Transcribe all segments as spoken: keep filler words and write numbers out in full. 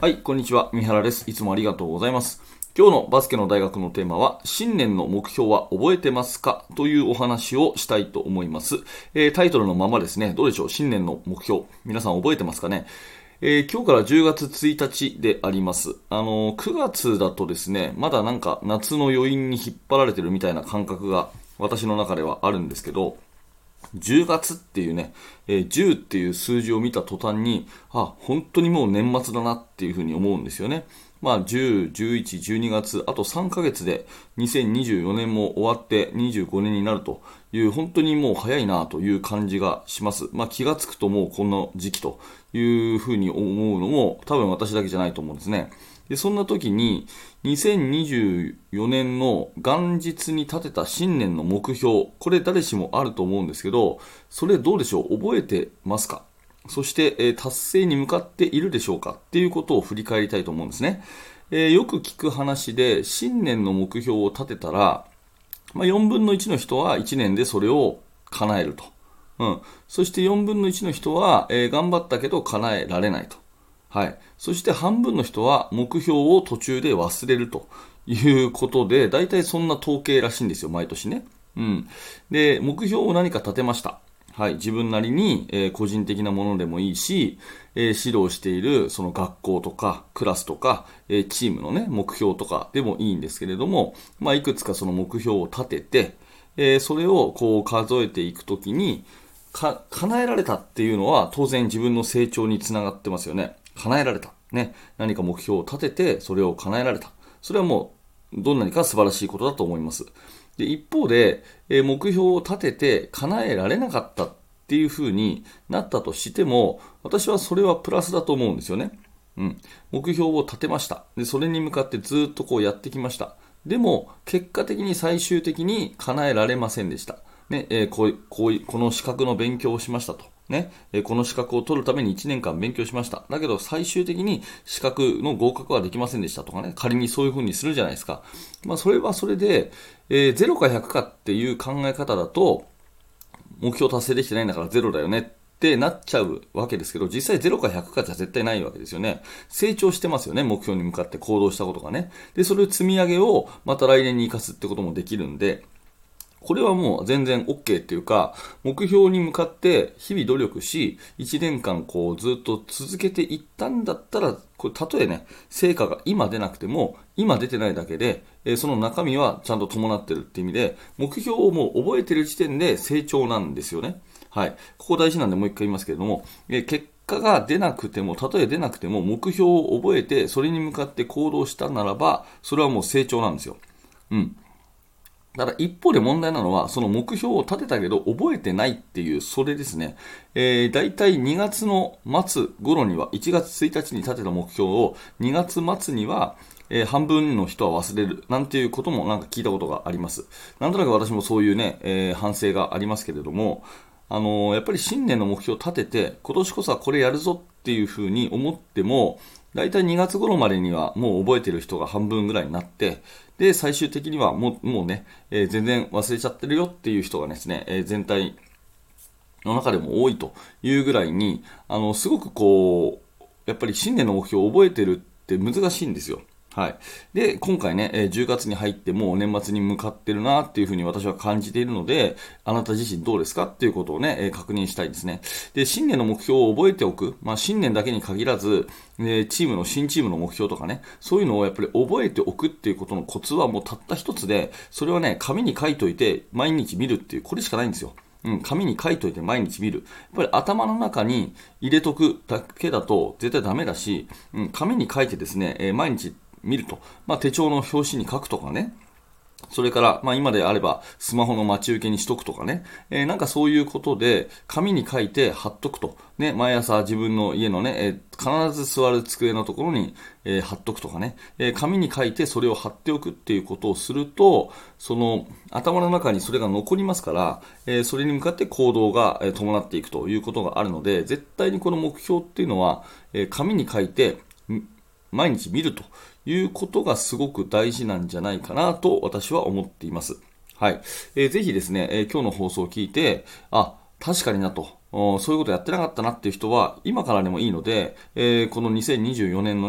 はい、こんにちは。三原です。いつもありがとうございます。今日のバスケの大学のテーマは、新年の目標は覚えてますかというお話をしたいと思います。えー、タイトルのままですね、どうでしょう、新年の目標。皆さん覚えてますかね。えー、今日からじゅうがつついたちであります。あのー、くがつだとですね、まだなんか夏の余韻に引っ張られてるみたいな感覚が私の中ではあるんですけど、じゅうがつっていうね、えー、じゅうっていう数字を見た途端に、あ、本当にもう年末だなっていうふうに思うんですよね。まあ、じゅう、じゅういち、じゅうにがつ、あとさんかげつでにせんにじゅうよねんも終わってにじゅうごねんになるという、本当にもう早いなという感じがします。まあ、気がつくともうこの時期というふうに思うのも多分私だけじゃないと思うんですね。で、そんな時に、にせんにじゅうよねんの元日に立てた新年の目標、これ誰しもあると思うんですけど、それどうでしょう、覚えてますか？そして、えー達成に向かっているでしょうかっていうことを振り返りたいと思うんですね。えーよく聞く話で、新年の目標を立てたら、まあ、よんぶんのいちの人はいちねんでそれを叶えると。うん。そしてよんぶんのいちの人は、えー頑張ったけど叶えられないと。はい。そして半分の人は目標を途中で忘れるということで、大体そんな統計らしいんですよ、毎年ね。うん。で、目標を何か立てました。はい。自分なりに、えー個人的なものでもいいし、えー指導しているその学校とかクラスとか、えーチームのね、目標とかでもいいんですけれども、まあ、いくつかその目標を立てて、えーそれをこう数えていくときに、か、叶えられたっていうのは当然自分の成長につながってますよね。叶えられた。ね。何か目標を立てて、それを叶えられた。それはもう、どんなにか素晴らしいことだと思います。で、一方で、えー目標を立てて叶えられなかったっていう風になったとしても、私はそれはプラスだと思うんですよね。うん。目標を立てました。で、それに向かってずっとこうやってきました。でも、結果的に最終的に叶えられませんでした。ね、えーこうこうこの資格の勉強をしましたと。ね、えーこの資格を取るためにいちねんかん勉強しました。だけど最終的に資格の合格はできませんでしたとかね、仮にそういう風にするじゃないですか。まあそれはそれで、えーゼロかひゃくかっていう考え方だと、目標達成できてないんだからゼロだよねってなっちゃうわけですけど、実際ゼロかひゃくかじゃ絶対ないわけですよね。成長してますよね、目標に向かって行動したことがね。で、それを積み上げをまた来年に生かすってこともできるんで、これはもう全然 OK っていうか、目標に向かって日々努力し、いちねんかんこうずっと続けていったんだったら、これたとえね、成果が今出なくても、今出てないだけで、えーその中身はちゃんと伴ってるっていう意味で、目標をもう覚えてる時点で成長なんですよね。はい。ここ大事なんでもう一回言いますけれども、えー結果が出なくても、たとえ出なくても、目標を覚えて、それに向かって行動したならば、それはもう成長なんですよ。うん。ただ一方で問題なのは、その目標を立てたけど覚えてないっていう、それですね。えー、だいたいにがつの末頃には、いちがつついたちに立てた目標をにがつ末には、えー半分の人は忘れる、なんていうこともなんか聞いたことがあります。なんとなく私もそういうね、えー反省がありますけれども、あのーやっぱり新年の目標を立てて、今年こそはこれやるぞっていうふうに思っても、だいたいにがつ頃までにはもう覚えてる人が半分ぐらいになって、で、最終的にはもうもうね、えー全然忘れちゃってるよっていう人がですね、えー全体の中でも多いというぐらいに、あの、すごくこう、やっぱり新年の目標を覚えてるって難しいんですよ。はい。で、今回ね、えーじゅうがつに入ってもう年末に向かってるなっていうふうに私は感じているので、あなた自身どうですかっていうことをね、えー確認したいですね。で、新年の目標を覚えておく。まあ、新年だけに限らず、えーチームの新チームの目標とかね、そういうのをやっぱり覚えておくっていうことのコツはもうたった一つで、それはね、紙に書いといて毎日見るっていう、これしかないんですよ。うん、紙に書いといて毎日見る。やっぱり頭の中に入れとくだけだと絶対ダメだし、うん、紙に書いてですね、えー毎日見ると。まあ、手帳の表紙に書くとかね。それから、まあ今であれば、スマホの待ち受けにしとくとかね。えーなんかそういうことで、紙に書いて貼っとくと。ね、毎朝自分の家のね、えー必ず座る机のところに、えー貼っとくとかね。えー紙に書いてそれを貼っておくっていうことをすると、その、頭の中にそれが残りますから、えーそれに向かって行動が、えー伴っていくということがあるので、絶対にこの目標っていうのは、えー紙に書いて、毎日見るということがすごく大事なんじゃないかなと私は思っています。はい。えーぜひですね、えー今日の放送を聞いて、あ、確かになと、おそういうことやってなかったなっていう人は、今からでもいいので、えーこのにせんにじゅうよねんのね、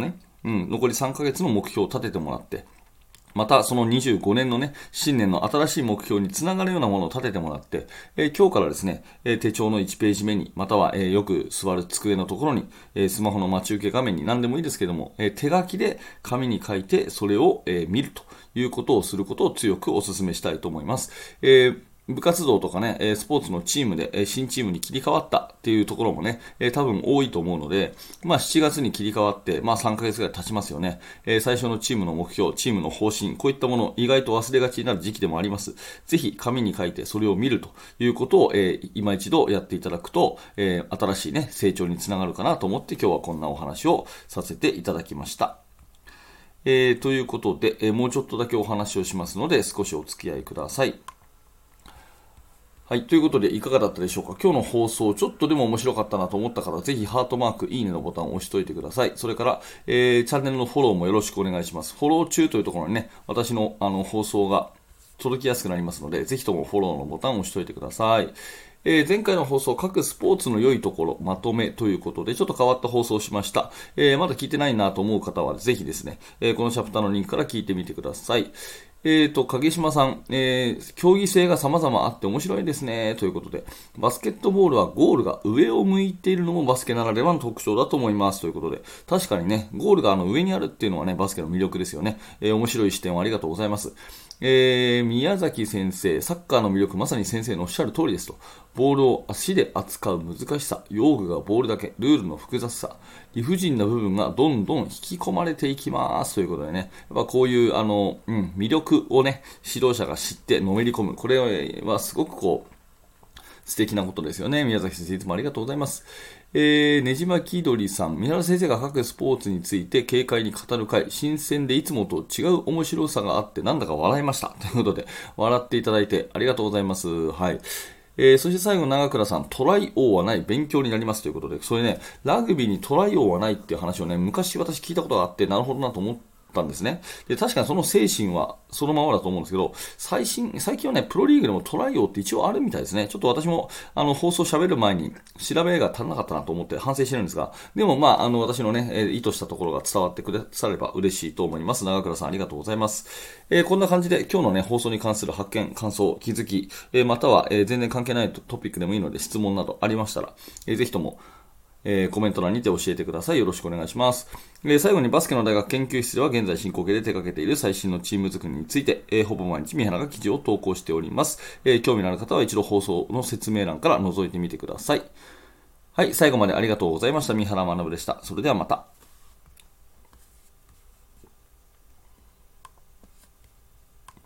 うん、残りさんかげつの目標を立ててもらって、また、そのにじゅうごねんのね、新年の新しい目標につながるようなものを立ててもらって、えー、今日からですね、えー、手帳のいちページ目に、または、えー、よく座る机のところに、えー、スマホの待ち受け画面に何でもいいですけども、えー、手書きで紙に書いて、それを、えー、見るということをすることを強くお勧めしたいと思います。えー部活動とかね、スポーツのチームで新チームに切り替わったっていうところもね、多分多いと思うので、まあしちがつに切り替わって、まあさんかげつぐらい経ちますよね。最初のチームの目標、チームの方針、こういったもの意外と忘れがちになる時期でもあります。ぜひ紙に書いてそれを見るということを、えー、今一度やっていただくと、えー、新しいね、成長につながるかなと思って今日はこんなお話をさせていただきました。えー、ということで、えー、もうちょっとだけお話をしますので少しお付き合いください。はい。ということで、いかがだったでしょうか。今日の放送、ちょっとでも面白かったなと思った方、ぜひハートマーク、いいねのボタンを押しといてください。それから、えー、チャンネルのフォローもよろしくお願いします。フォロー中というところにね、私のあの放送が届きやすくなりますので、ぜひともフォローのボタンを押しといてください。えー、前回の放送、各スポーツの良いところ、まとめということで、ちょっと変わった放送をしました。えー、まだ聞いてないなと思う方は、ぜひですね、えー、このチャプターのリンクから聞いてみてください。えーと、影島さん、えー、競技性が様々あって面白いですね、ということで、バスケットボールはゴールが上を向いているのもバスケならではの特徴だと思います、ということで、確かにね、ゴールがあの上にあるっていうのはね、バスケの魅力ですよね。えー、面白い視点をありがとうございます。えー、宮崎先生、サッカーの魅力、まさに先生のおっしゃる通りですと。ボールを足で扱う難しさ、用具がボールだけ、ルールの複雑さ、理不尽な部分がどんどん引き込まれていきますということでね、やっぱこういうあの、うん、魅力をね、指導者が知ってのめり込む、これはすごくこう、素敵なことですよね。宮崎先生、いつもありがとうございます。えー、ねじまきどりさん、三原先生が各スポーツについて軽快に語る回、新鮮でいつもと違う面白さがあってなんだか笑いました。ということで、笑っていただいてありがとうございます。はい。えー、そして最後、長倉さん、トライ王はない、勉強になりますということで、それね、ラグビーにトライ王はないっていう話をね、昔私聞いたことがあって、なるほどなと思って、たんですね。で、確かにその精神はそのままだと思うんですけど、最新、最近はね、プロリーグでもトライ王って一応あるみたいですね。ちょっと私も、あの、放送喋る前に調べが足らなかったなと思って反省してるんですが、でもまあ、あの、私のね、えー、意図したところが伝わってくだされば嬉しいと思います。長倉さんありがとうございます。えー、こんな感じで今日のね、放送に関する発見、感想、気づき、えー、または、えー、全然関係ないトピックでもいいので質問などありましたら、えー、ぜひとも、えー、コメント欄にて教えてください。よろしくお願いします。えー、最後にバスケの大学研究室では現在進行形で手掛けている最新のチーム作りについて、えー、ほぼ毎日三原が記事を投稿しております。えー、興味のある方は一度放送の説明欄から覗いてみてください。はい、最後までありがとうございました。三原学でした。それではまた。